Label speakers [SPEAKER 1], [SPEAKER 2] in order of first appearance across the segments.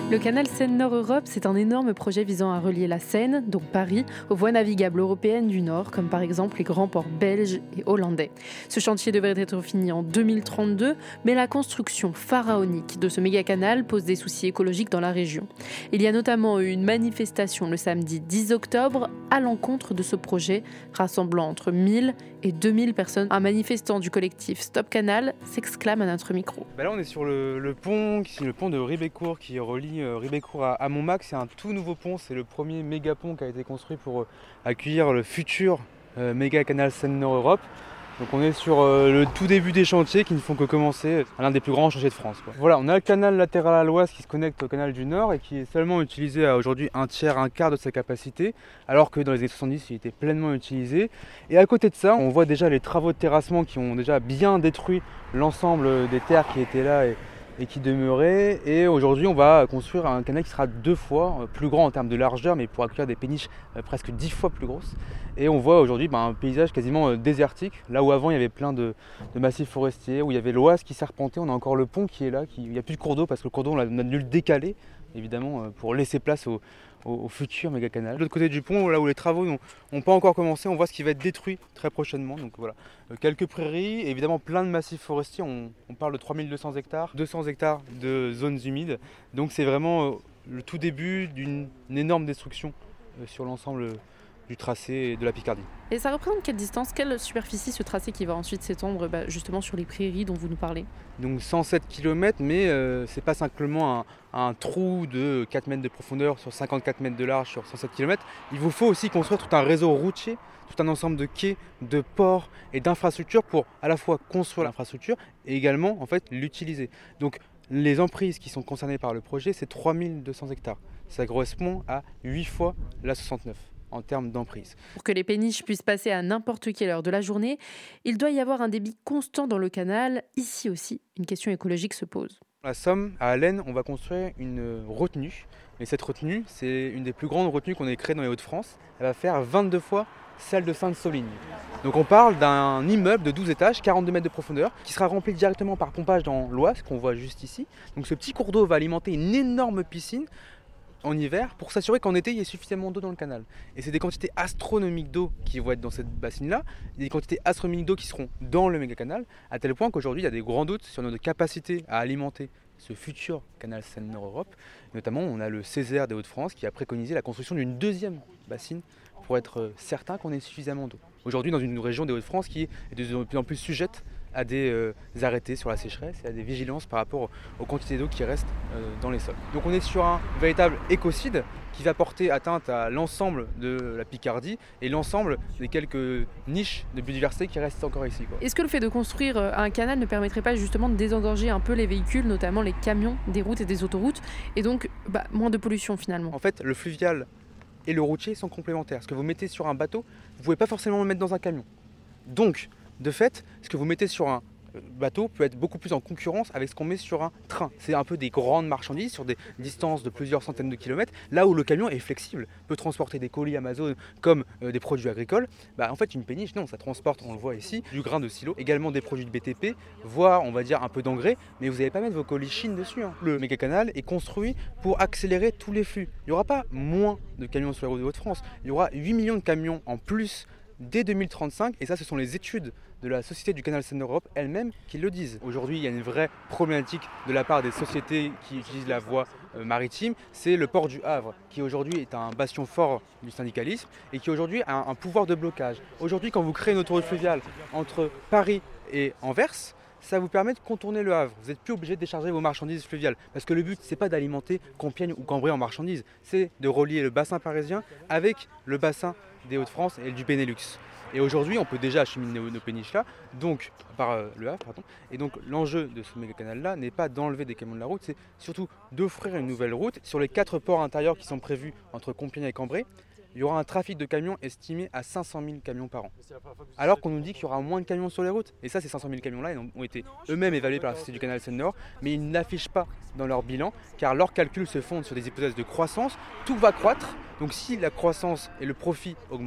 [SPEAKER 1] Le canal Seine-Nord-Europe, c'est un énorme projet visant à relier la Seine, donc Paris, aux voies navigables européennes du Nord, comme par exemple les grands ports belges et hollandais. Ce chantier devrait être fini en 2032, mais la construction pharaonique de ce méga-canal pose des soucis écologiques dans la région. Il y a notamment eu une manifestation le samedi 10 octobre à l'encontre de ce projet, rassemblant entre 1000 et 2000 personnes. Un manifestant du collectif Stop Canal s'exclame à notre micro.
[SPEAKER 2] Là on est sur le pont de Ribécourt qui relie Ribécourt à Montmartre. C'est un tout nouveau pont, c'est le premier méga pont qui a été construit pour accueillir le futur méga canal Seine-Nord-Europe. Donc on est sur le tout début des chantiers qui ne font que commencer, l'un des plus grands chantiers de France. Voilà, on a le canal latéral à l'ouest qui se connecte au canal du Nord et qui est seulement utilisé à aujourd'hui un quart de sa capacité, alors que dans les années 70 il était pleinement utilisé. Et à côté de ça, on voit déjà les travaux de terrassement qui ont déjà bien détruit l'ensemble des terres qui étaient là et qui demeuraient. Et aujourd'hui on va construire un canal qui sera 2 fois plus grand en termes de largeur, mais pour accueillir des péniches presque 10 fois plus grosses. Et on voit aujourd'hui un paysage quasiment désertique, là où avant il y avait plein de massifs forestiers, où il y avait l'Oise qui serpentait. On a encore le pont qui est là, il n'y a plus de cours d'eau parce que le cours d'eau on a dû le décaler, évidemment, pour laisser place au futur méga canal. De l'autre côté du pont, là où les travaux n'ont pas encore commencé, on voit ce qui va être détruit très prochainement. Donc voilà, quelques prairies, et évidemment plein de massifs forestiers. On parle de 3200 hectares, 200 hectares de zones humides. Donc c'est vraiment le tout début d'une énorme destruction sur l'ensemble du tracé de la Picardie.
[SPEAKER 1] Et ça représente quelle distance, quelle superficie ce tracé qui va ensuite s'étendre justement sur les prairies dont vous nous parlez?
[SPEAKER 2] Donc 107 km, mais c'est pas simplement un trou de 4 mètres de profondeur sur 54 mètres de large sur 107 km. Il vous faut aussi construire tout un réseau routier, tout un ensemble de quais, de ports et d'infrastructures pour à la fois construire l'infrastructure et également en fait l'utiliser. Donc les emprises qui sont concernées par le projet, c'est 3200 hectares. Ça correspond à 8 fois la 69. En termes d'emprise.
[SPEAKER 1] Pour que les péniches puissent passer à n'importe quelle heure de la journée, il doit y avoir un débit constant dans le canal. Ici aussi, une question écologique se pose.
[SPEAKER 2] À la Somme, à Allen, on va construire une retenue. Et cette retenue, c'est une des plus grandes retenues qu'on ait créées dans les Hauts-de-France. Elle va faire 22 fois celle de Sainte-Soline. Donc on parle d'un immeuble de 12 étages, 42 mètres de profondeur, qui sera rempli directement par pompage dans l'Oise, qu'on voit juste ici. Donc ce petit cours d'eau va alimenter une énorme piscine en hiver pour s'assurer qu'en été il y ait suffisamment d'eau dans le canal. Et c'est des quantités astronomiques d'eau qui vont être dans cette bassine-là, des quantités astronomiques d'eau qui seront dans le méga canal, à tel point qu'aujourd'hui il y a des grands doutes sur notre capacité à alimenter ce futur canal Seine-Nord-Europe. Notamment on a le Césaire des Hauts-de-France qui a préconisé la construction d'une deuxième bassine pour être certain qu'on ait suffisamment d'eau. Aujourd'hui dans une région des Hauts-de-France qui est de plus en plus sujette à des arrêtés sur la sécheresse et à des vigilances par rapport aux quantités d'eau qui restent dans les sols. Donc on est sur un véritable écocide qui va porter atteinte à l'ensemble de la Picardie et l'ensemble des quelques niches de biodiversité qui restent encore ici.
[SPEAKER 1] Est-ce que le fait de construire un canal ne permettrait pas justement de désengorger un peu les véhicules, notamment les camions des routes et des autoroutes, et donc moins de pollution finalement?
[SPEAKER 2] En fait, le fluvial et le routier sont complémentaires. Ce que vous mettez sur un bateau, vous ne pouvez pas forcément le mettre dans un camion. Donc, de fait, ce que vous mettez sur un bateau peut être beaucoup plus en concurrence avec ce qu'on met sur un train. C'est un peu des grandes marchandises sur des distances de plusieurs centaines de kilomètres, là où le camion est flexible, peut transporter des colis Amazon comme des produits agricoles. En fait, une péniche, non, ça transporte, on le voit ici, du grain de silo, également des produits de BTP, voire on va dire un peu d'engrais, mais vous n'allez pas mettre vos colis Chine dessus. Le méga canal est construit pour accélérer tous les flux. Il n'y aura pas moins de camions sur les routes de Hauts-de-France, il y aura 8 millions de camions en plus dès 2035, et ça ce sont les études de la Société du canal Seine-Europe elle-même qui le disent. Aujourd'hui il y a une vraie problématique de la part des sociétés qui utilisent la voie maritime, c'est le port du Havre qui aujourd'hui est un bastion fort du syndicalisme et qui aujourd'hui a un pouvoir de blocage. Aujourd'hui quand vous créez une autoroute fluviale entre Paris et Anvers, ça vous permet de contourner le Havre. Vous n'êtes plus obligé de décharger vos marchandises fluviales. Parce que le but, c'est pas d'alimenter Compiègne ou Cambrai en marchandises, c'est de relier le bassin parisien avec le bassin des Hauts-de-France et du Benelux. Et aujourd'hui, on peut déjà acheminer nos péniches là, donc par le Havre, pardon. Et donc l'enjeu de ce méga canal là n'est pas d'enlever des camions de la route, c'est surtout d'offrir une nouvelle route sur les 4 ports intérieurs qui sont prévus entre Compiègne et Cambrai. Il y aura un trafic de camions estimé à 500 000 camions par an. Alors qu'on nous dit qu'il y aura moins de camions sur les routes. Et ça, ces 500 000 camions-là ont été eux-mêmes évalués par la Société du canal Seine-Nord, mais ils n'affichent pas dans leur bilan, car leurs calculs se fondent sur des hypothèses de croissance. Tout va croître, donc si la croissance et le profit augmentent,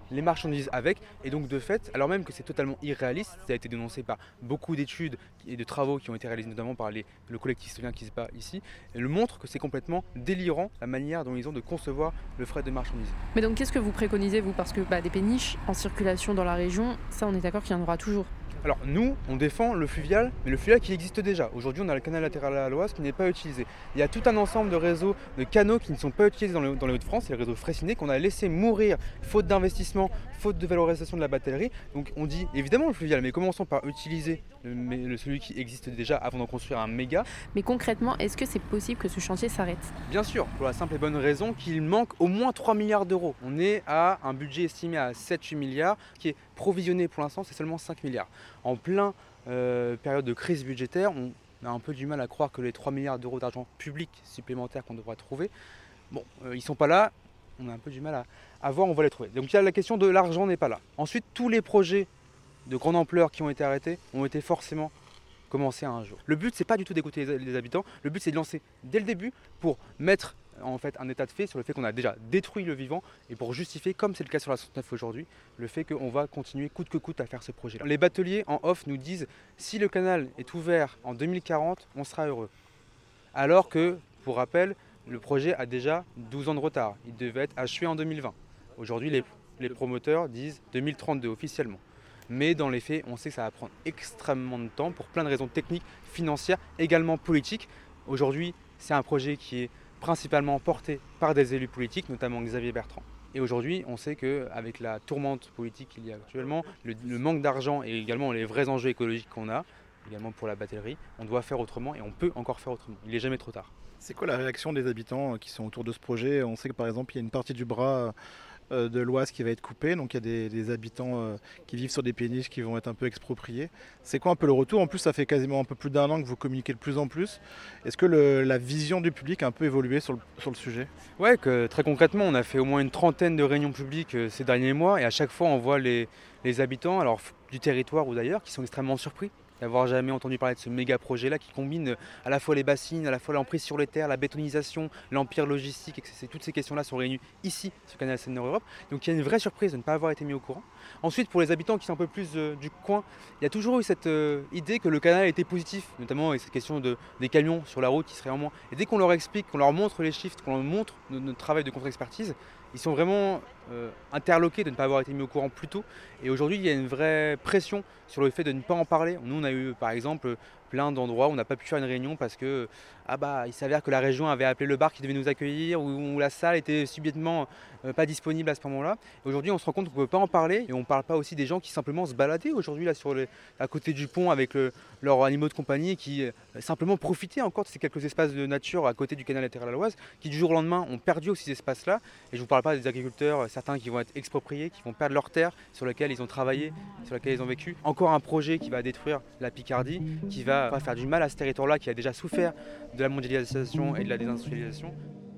[SPEAKER 2] les marchandises avec. Et donc de fait, alors même que c'est totalement irréaliste, ça a été dénoncé par beaucoup d'études et de travaux qui ont été réalisés notamment par le collectif citoyen qui se bat ici, et le montre que c'est complètement délirant la manière dont ils ont de concevoir le fret de marchandises.
[SPEAKER 1] Mais donc qu'est-ce que vous préconisez, vous? Parce que des péniches en circulation dans la région, ça on est d'accord qu'il y en aura toujours.
[SPEAKER 2] Alors nous, on défend le fluvial, mais le fluvial qui existe déjà. Aujourd'hui, on a le canal latéral à l'Oise qui n'est pas utilisé. Il y a tout un ensemble de réseaux de canaux qui ne sont pas utilisés dans les Hauts-de-France, c'est le réseau Fraissinet qu'on a laissé mourir, faute d'investissement, faute de valorisation de la batellerie. Donc on dit évidemment le fluvial, mais commençons par utiliser celui qui existe déjà avant d'en construire un méga.
[SPEAKER 1] Mais concrètement, est-ce que c'est possible que ce chantier s'arrête?
[SPEAKER 2] Bien sûr, pour la simple et bonne raison qu'il manque au moins 3 milliards d'euros. On est à un budget estimé à 7-8 milliards, qui est provisionné pour l'instant, c'est seulement 5 milliards. En plein période de crise budgétaire, on a un peu du mal à croire que les 3 milliards d'euros d'argent public supplémentaire qu'on devra trouver, ils ne sont pas là, on a un peu du mal à voir, on va les trouver. Donc il y a la question de l'argent n'est pas là. Ensuite, tous les projets de grande ampleur qui ont été arrêtés ont été forcément commencés un jour. Le but, c'est pas du tout d'écouter les habitants, le but c'est de lancer dès le début pour mettre en fait un état de fait sur le fait qu'on a déjà détruit le vivant et pour justifier, comme c'est le cas sur la 69 aujourd'hui, le fait qu'on va continuer coûte que coûte à faire ce projet. Les bateliers en off nous disent si le canal est ouvert en 2040, on sera heureux. Alors que, pour rappel, le projet a déjà 12 ans de retard. Il devait être achevé en 2020. Aujourd'hui, les promoteurs disent 2032 officiellement. Mais dans les faits, on sait que ça va prendre extrêmement de temps pour plein de raisons techniques, financières, également politiques. Aujourd'hui, c'est un projet qui est principalement porté par des élus politiques, notamment Xavier Bertrand. Et aujourd'hui, on sait qu'avec la tourmente politique qu'il y a actuellement, le manque d'argent et également les vrais enjeux écologiques qu'on a, également pour la batellerie, on doit faire autrement et on peut encore faire autrement. Il n'est jamais trop tard.
[SPEAKER 3] C'est quoi la réaction des habitants qui sont autour de ce projet? On sait que par exemple, il y a une partie du bras de l'Oise qui va être coupée, donc il y a des habitants qui vivent sur des péniches qui vont être un peu expropriés. C'est quoi un peu le retour? En plus, ça fait quasiment un peu plus d'1 an que vous communiquez de plus en plus. Est-ce que la vision du public a un peu évolué sur le sujet?
[SPEAKER 2] Ouais, que très concrètement, on a fait au moins une trentaine de réunions publiques ces derniers mois et à chaque fois, on voit les habitants, alors du territoire ou d'ailleurs, qui sont extrêmement surpris d'avoir jamais entendu parler de ce méga projet là qui combine à la fois les bassines, à la fois l'emprise sur les terres, la bétonisation, l'empire logistique, toutes ces questions là sont réunies ici sur Canal Seine-Nord-Europe. Donc il y a une vraie surprise de ne pas avoir été mis au courant. Ensuite, pour les habitants qui sont un peu plus du coin, il y a toujours eu cette idée que le canal était positif, notamment avec cette question des camions sur la route qui seraient en moins. Et dès qu'on leur explique, qu'on leur montre les chiffres, qu'on leur montre notre travail de contre-expertise, ils sont vraiment interloqués de ne pas avoir été mis au courant plus tôt. Et aujourd'hui, il y a une vraie pression sur le fait de ne pas en parler. Nous, on a eu par exemple plein d'endroits où on n'a pas pu faire une réunion parce que il s'avère que la région avait appelé le bar qui devait nous accueillir ou la salle était subitement pas disponible à ce moment-là. Et aujourd'hui, on se rend compte qu'on ne peut pas en parler et on ne parle pas aussi des gens qui simplement se baladaient aujourd'hui là à côté du pont avec leurs animaux de compagnie et qui simplement profitaient encore de ces quelques espaces de nature à côté du canal latéral à l'Oise qui du jour au lendemain ont perdu aussi ces espaces-là. Et je ne vous parle pas des agriculteurs, certains qui vont être expropriés, qui vont perdre leurs terres sur lesquelles ils ont travaillé, sur lesquelles ils ont vécu. Encore un projet qui va détruire la Picardie, qui va faire du mal à ce territoire-là qui a déjà souffert de la mondialisation et de la désindustrialisation.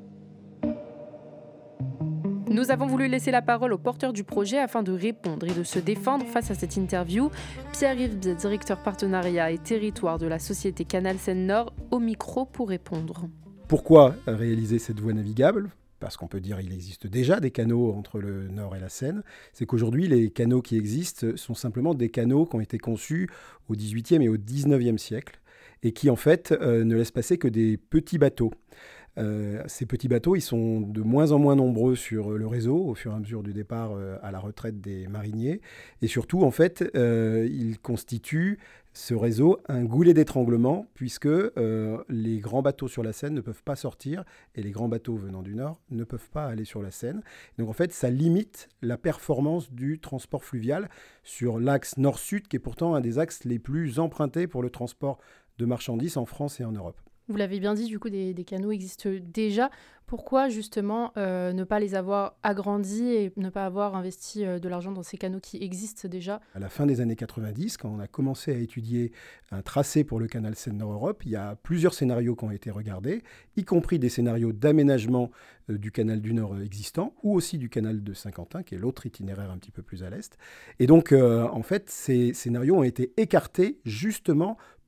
[SPEAKER 1] Nous avons voulu laisser la parole aux porteurs du projet afin de répondre et de se défendre face à cette interview. Pierre-Yves, directeur partenariat et territoire de la société Canal Seine-Nord, au micro pour répondre.
[SPEAKER 4] Pourquoi réaliser cette voie navigable ? Parce qu'on peut dire qu'il existe déjà des canaux entre le Nord et la Seine. C'est qu'aujourd'hui, les canaux qui existent sont simplement des canaux qui ont été conçus au XVIIIe et au XIXe siècle et qui, en fait, ne laissent passer que des petits bateaux. Ces petits bateaux, ils sont de moins en moins nombreux sur le réseau au fur et à mesure du départ à la retraite des mariniers. Et surtout, en fait, ils constituent ce réseau un goulet d'étranglement puisque les grands bateaux sur la Seine ne peuvent pas sortir et les grands bateaux venant du Nord ne peuvent pas aller sur la Seine. Donc en fait, ça limite la performance du transport fluvial sur l'axe nord-sud qui est pourtant un des axes les plus empruntés pour le transport de marchandises en France et en Europe.
[SPEAKER 1] Vous l'avez bien dit, du coup, des canaux existent déjà. Pourquoi, justement, ne pas les avoir agrandis et ne pas avoir investi de l'argent dans ces canaux qui existent déjà ?
[SPEAKER 4] À la fin des années 90, quand on a commencé à étudier un tracé pour le canal Seine-Nord-Europe, il y a plusieurs scénarios qui ont été regardés, y compris des scénarios d'aménagement du canal du Nord existant, ou aussi du canal de Saint-Quentin, qui est l'autre itinéraire un petit peu plus à l'est. Et donc, en fait, ces scénarios ont été écartés justement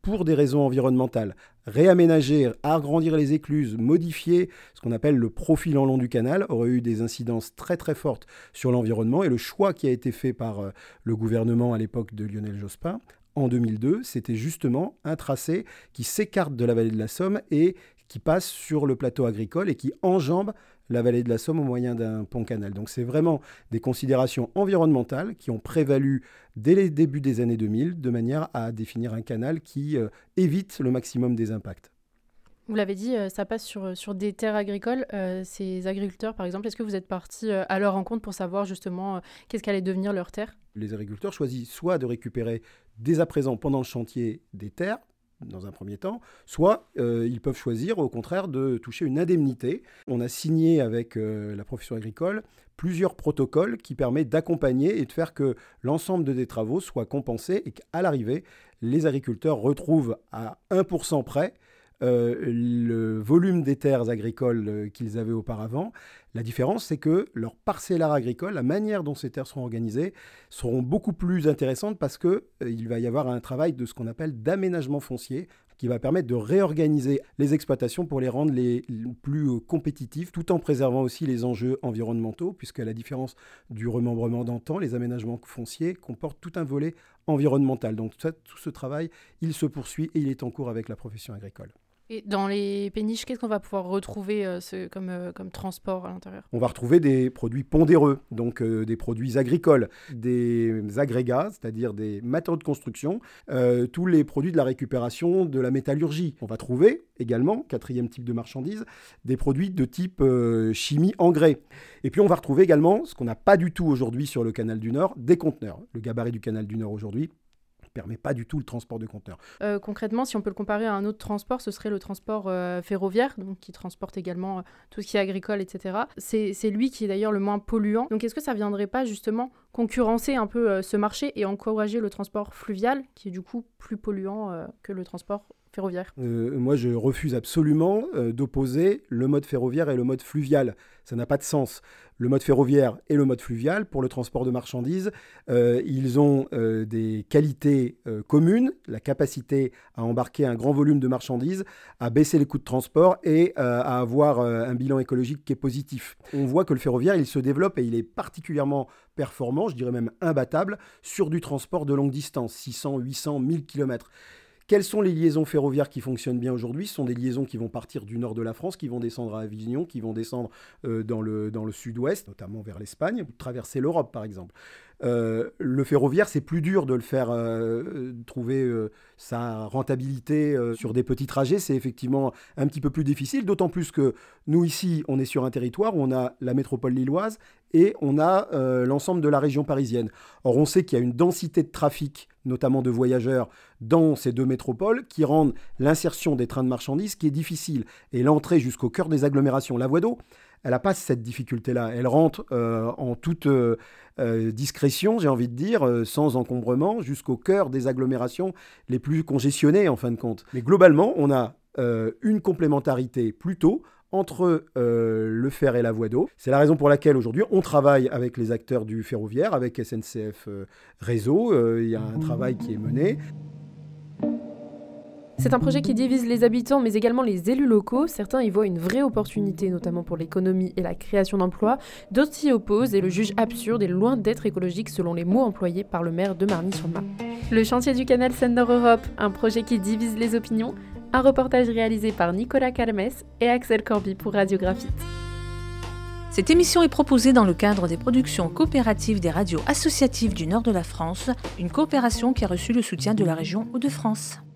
[SPEAKER 4] pour des raisons environnementales, réaménager, agrandir les écluses, modifier ce qu'on appelle le profil en long du canal aurait eu des incidences très très fortes sur l'environnement. Et le choix qui a été fait par le gouvernement à l'époque de Lionel Jospin, en 2002, c'était justement un tracé qui s'écarte de la vallée de la Somme et qui passe sur le plateau agricole et qui enjambe la vallée de la Somme au moyen d'un pont-canal. Donc c'est vraiment des considérations environnementales qui ont prévalu dès les débuts des années 2000 de manière à définir un canal qui évite le maximum des impacts.
[SPEAKER 1] Vous l'avez dit, ça passe sur des terres agricoles. Ces agriculteurs, par exemple, est-ce que vous êtes partis à leur rencontre pour savoir justement qu'est-ce qu'allait devenir leurs terres ?
[SPEAKER 4] Les agriculteurs choisissent soit de récupérer dès à présent pendant le chantier des terres, dans un premier temps, soit ils peuvent choisir au contraire de toucher une indemnité. On a signé avec la profession agricole plusieurs protocoles qui permettent d'accompagner et de faire que l'ensemble des travaux soit compensé et qu'à l'arrivée, les agriculteurs retrouvent à 1% près le volume des terres agricoles qu'ils avaient auparavant. La différence, c'est que leur parcellaire agricole, la manière dont ces terres seront organisées, seront beaucoup plus intéressantes parce qu'il va y avoir un travail de ce qu'on appelle d'aménagement foncier qui va permettre de réorganiser les exploitations pour les rendre les plus compétitives, tout en préservant aussi les enjeux environnementaux, puisque à la différence du remembrement d'antan, les aménagements fonciers comportent tout un volet environnemental. Donc tout ce travail, il se poursuit et il est en cours avec la profession agricole.
[SPEAKER 1] Et dans les péniches, qu'est-ce qu'on va pouvoir retrouver comme transport à l'intérieur ?
[SPEAKER 4] On va retrouver des produits pondéreux, donc des produits agricoles, des agrégats, c'est-à-dire des matériaux de construction, tous les produits de la récupération de la métallurgie. On va trouver également, 4e type de marchandises, des produits de type chimie engrais. Et puis on va retrouver également, ce qu'on n'a pas du tout aujourd'hui sur le canal du Nord, des conteneurs. Le gabarit du canal du Nord aujourd'hui ne permet pas du tout le transport de conteneurs.
[SPEAKER 1] Concrètement, si on peut le comparer à un autre transport, ce serait le transport ferroviaire, donc qui transporte également tout ce qui est agricole, etc. C'est lui qui est d'ailleurs le moins polluant. Donc est-ce que ça ne viendrait pas justement concurrencer un peu ce marché et encourager le transport fluvial, qui est du coup plus polluant que le transport ferroviaire ?
[SPEAKER 4] Moi, je refuse absolument d'opposer le mode ferroviaire et le mode fluvial. Ça n'a pas de sens. Le mode ferroviaire et le mode fluvial, pour le transport de marchandises, ils ont des qualités communes, la capacité à embarquer un grand volume de marchandises, à baisser les coûts de transport et à avoir un bilan écologique qui est positif. On voit que le ferroviaire, il se développe et il est particulièrement performant, je dirais même imbattable, sur du transport de longue distance, 600, 800, 1000 km. Quelles sont les liaisons ferroviaires qui fonctionnent bien aujourd'hui ? Ce sont des liaisons qui vont partir du nord de la France, qui vont descendre à Avignon, qui vont descendre dans le sud-ouest, notamment vers l'Espagne, traverser l'Europe par exemple. Le ferroviaire, c'est plus dur de le faire trouver sa rentabilité sur des petits trajets. C'est effectivement un petit peu plus difficile, d'autant plus que nous ici, on est sur un territoire où on a la métropole lilloise et on a l'ensemble de la région parisienne. Or, on sait qu'il y a une densité de trafic, notamment de voyageurs, dans ces deux métropoles, qui rendent l'insertion des trains de marchandises qui est difficile. Et l'entrée jusqu'au cœur des agglomérations, la voie d'eau, elle n'a pas cette difficulté-là. Elle rentre en toute discrétion, j'ai envie de dire, sans encombrement, jusqu'au cœur des agglomérations les plus congestionnées, en fin de compte. Mais globalement, on a une complémentarité plutôt entre le fer et la voie d'eau. C'est la raison pour laquelle aujourd'hui on travaille avec les acteurs du ferroviaire, avec SNCF Réseau. Il y a un travail qui est mené.
[SPEAKER 1] C'est un projet qui divise les habitants, mais également les élus locaux. Certains y voient une vraie opportunité, notamment pour l'économie et la création d'emplois. D'autres s'y opposent et le jugent absurde et loin d'être écologique, selon les mots employés par le maire de Marny-sur-Marne. Le chantier du canal Seine-Nord-Europe, un projet qui divise les opinions. Un reportage réalisé par Nicolas Calmes et Axel Corby pour Radiographite.
[SPEAKER 5] Cette émission est proposée dans le cadre des productions coopératives des radios associatives du nord de la France, une coopération qui a reçu le soutien de la région Hauts-de-France.